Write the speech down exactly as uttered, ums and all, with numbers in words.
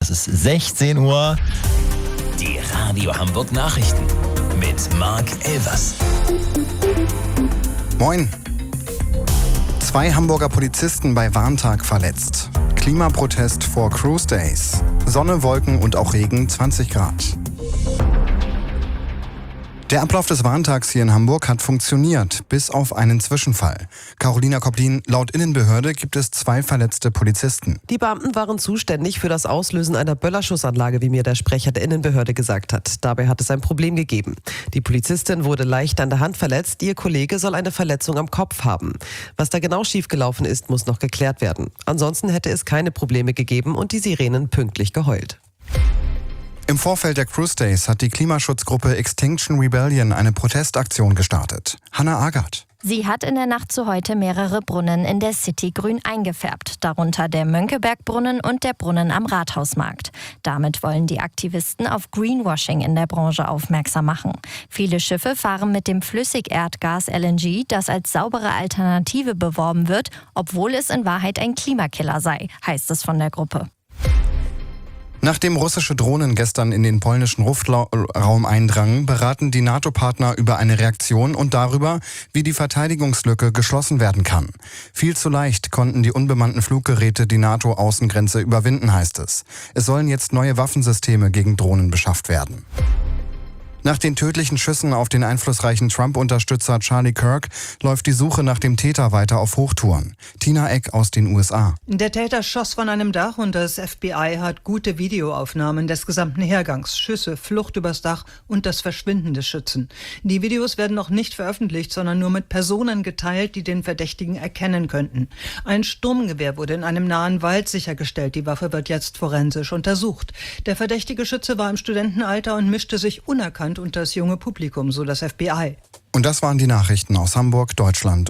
Es ist sechzehn Uhr. Die Radio Hamburg Nachrichten mit Marc Elvers. Moin. Zwei Hamburger Polizisten bei Warntag verletzt. Klimaprotest vor Cruise Days. Sonne, Wolken und auch Regen, zwanzig Grad. Der Ablauf des Warntags hier in Hamburg hat funktioniert, bis auf einen Zwischenfall. Carolina Koplin, laut Innenbehörde gibt es zwei verletzte Polizisten. Die Beamten waren zuständig für das Auslösen einer Böllerschussanlage, wie mir der Sprecher der Innenbehörde gesagt hat. Dabei hat es ein Problem gegeben. Die Polizistin wurde leicht an der Hand verletzt, ihr Kollege soll eine Verletzung am Kopf haben. Was da genau schiefgelaufen ist, muss noch geklärt werden. Ansonsten hätte es keine Probleme gegeben und die Sirenen pünktlich geheult. Im Vorfeld der Cruise Days hat die Klimaschutzgruppe Extinction Rebellion eine Protestaktion gestartet. Hannah Agard. Sie hat in der Nacht zu heute mehrere Brunnen in der City grün eingefärbt, darunter der Mönckebergbrunnen und der Brunnen am Rathausmarkt. Damit wollen die Aktivisten auf Greenwashing in der Branche aufmerksam machen. Viele Schiffe fahren mit dem Flüssigerdgas L N G, das als saubere Alternative beworben wird, obwohl es in Wahrheit ein Klimakiller sei, heißt es von der Gruppe. Nachdem russische Drohnen gestern in den polnischen Luftraum eindrangen, beraten die NATO-Partner über eine Reaktion und darüber, wie die Verteidigungslücke geschlossen werden kann. Viel zu leicht konnten die unbemannten Fluggeräte die NATO-Außengrenze überwinden, heißt es. Es sollen jetzt neue Waffensysteme gegen Drohnen beschafft werden. Nach den tödlichen Schüssen auf den einflussreichen Trump-Unterstützer Charlie Kirk läuft die Suche nach dem Täter weiter auf Hochtouren. Tina Eck aus den U S A. Der Täter schoss von einem Dach und das F B I hat gute Videoaufnahmen des gesamten Hergangs, Schüsse, Flucht übers Dach und das Verschwinden des Schützen. Die Videos werden noch nicht veröffentlicht, sondern nur mit Personen geteilt, die den Verdächtigen erkennen könnten. Ein Sturmgewehr wurde in einem nahen Wald sichergestellt. Die Waffe wird jetzt forensisch untersucht. Der verdächtige Schütze war im Studentenalter und mischte sich unerkannt unter das junge Publikum, so das F B I. Und das waren die Nachrichten aus Hamburg, Deutschland